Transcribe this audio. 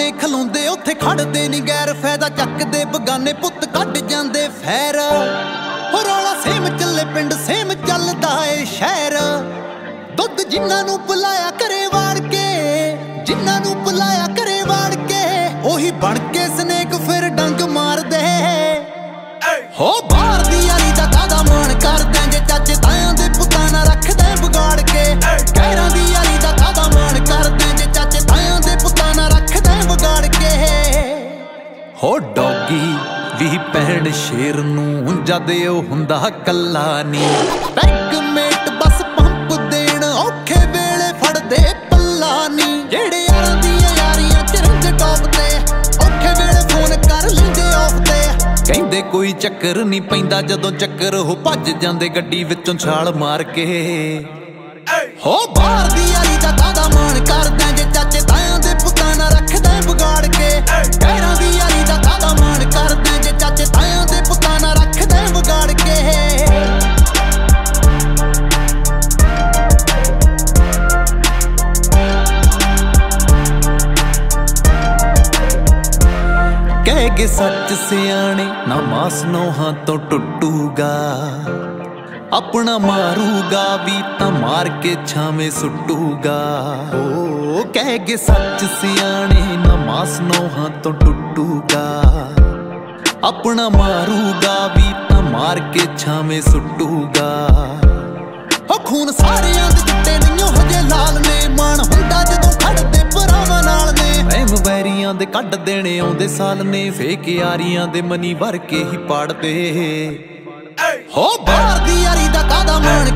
ਨੇ ਖਲੋਂਦੇ ਉੱਥੇ ਖੜਦੇ ਨੀ ਗੈਰ ਫਾਇਦਾ ਚੱਕਦੇ ਬਗਾਨੇ ਪੁੱਤ ਕੱਢ ਜਾਂਦੇ ਫੈਰ ਹੋ ਰੌਲਾ ਸੇਮ ਚੱਲੇ ਪਿੰਡ ਸੇਮ ਚੱਲਦਾ ਏ ਸ਼ਹਿਰ ਦੁੱਧ ਜਿਨ੍ਹਾਂ ਨੂੰ ਬੁਲਾਇਆ ਘਰੇ ਵਾੜ ਕੇ ਜਿਨ੍ਹਾਂ ਨੂੰ ਬੁਲਾਇਆ ਘਰੇ ਵਾੜ ਕੇ ਉਹੀ ਬਣ ਕੇ ਸਨੇਕ ਫਿਰ ਡੰਗ ਮਾਰਦੇ ਹੋ ਬਾਹਰ ਦੀ ਯਾਰੀ ਦਾ ਕਾਦਾ ਮਾਣ ਕਰਦੇ ਜੇ ਚਾਚੇ ਤਾਇਆਂ ਦੇ ਪੁੱਤਾਂ ਨਾਲ ਰੱਖਦੇ ਵਿਗਾੜ ਕੇ ਗੈਰਾਂ ਦੀ ਯਾਰੀ ਦਾ ਕਾਦਾ ਮਾਣ ਕਰਦੇ ਜੇ ਚਾਚੇ ਤਾਇਆਂ ਦੇ ਪੁੱਤਾਂ ਨਾਲ ਰੱਖਦੇ ਵਿਗਾੜ ਕੇ ਹੋ ਡੌਗੀ ਵੀ ਭੈਣ ਸ਼ੇਰ ਨੂੰ ਜਦ ਉਹ ਹੁੰਦਾ ਕੱਲਾ ਨੀ ਬੈਗਮੇਟ ਬਸ ਪੰਪ ਦੇਣ ਔਖੇ ਵੇਲੇ ਫੜਦੇ ਪੱਲਾ ਨੀ ਜਿਹੜੇ ਯਾਰਾਂ ਦੀਆਂ ਯਾਰੀਆਂ ਚਰੰਜ ਟੌਪ ਤੇ ਔਖੇ ਵੇਲੇ ਫੋਨ ਕਰ ਲੈਂਦੇ ਆਫ ਤੇ ਕਹਿੰਦੇ ਕੋਈ ਚੱਕਰ ਨਹੀਂ ਪੈਂਦਾ ਜਦੋਂ ਚੱਕਰ ਉਹ ਭੱਜ ਜਾਂਦੇ ਗੱਡੀ ਵਿੱਚੋਂ ਛਾਲ ਮਾਰ ਕੇ ਹੋ ਬਾਹਰ ਦੀ ਯਾਰੀ ਦਾ ਕਾਦਾ ਮਾਣ ਕਰਦੇ ਜੇ ਚਾਚੇ ਤਾਇਆਂ ਦੇ ਪੁੱਤਾਂ ਨਾਲ ਰੱਖਦੇ ਵਿਗਾੜ ਕੇ ਗੈਰਾਂ ਦੀ ਯਾਰੀ ਦਾ ਕਾਦਾ ਮਾਣ ਕਰਦੇ ਜੇ ਚਾਚੇ ਤਾਇਆਂ ਦੇ ਪੁੱਤਾਂ ਨਾਲ ਰੱਖਦੇ ਵਿਗਾੜ ਕੇ ਕਹਿ ਗਏ ਸੱਚ ਸਿਆਣੇ ਨਾ ਮਾਸ ਨੋਹਾਂ ਤੋਂ ਟੁੱਟੂਗਾ ਆਪਣਾ ਮਾਰੂਗਾ ਵੀ ਤਾਂ ਮਾਰ ਕੇ ਛਾਵੇਂ ਸੁੱਟੂਗਾ ਓ ਕਹਿ ਗਏ ਸੱਚ ਸਿਆਣੇ ਨਾ ਮਾਸ ਨੋਹਾਂ ਤੋਂ ਟੁੱਟੂਗਾ ਆਪਣਾ ਮਾਰੂਗਾ ਵੀ ਤਾਂ ਮਾਰ ਕੇ ਛਾਵੇਂ ਸੁੱਟੂਗਾ ਹੋ ਖੂਨ ਸਾਰਿਆਂ ਦੇ ਚਿੱਟੇ ਨਹੀਂਓ ਹਜੇ ਲਾਲ ਨੇ ਮਾਣ ਹੁੰਦਾ ਜਦੋਂ ਖੜਦੇ ਭਰਾਵਾਂ ਨਾਲ ਨੇ ਐਮ ਵੈਰੀਆਂ ਦੇ ਕੱਢ ਦੇਣੇ ਆਉਂਦੇ ਸਾਲ ਨੇ ਫੇਕ ਯਾਰੀਆਂ ਦੇ ਮਨੀ ਭਰ ਕੇ ਹੀ ਪਾੜਦੇ ਹੋ ਬਾਹਰ ਦੀ ਯਾਰੀ ਦਾ ਕਾਦਾ ਮਾਣ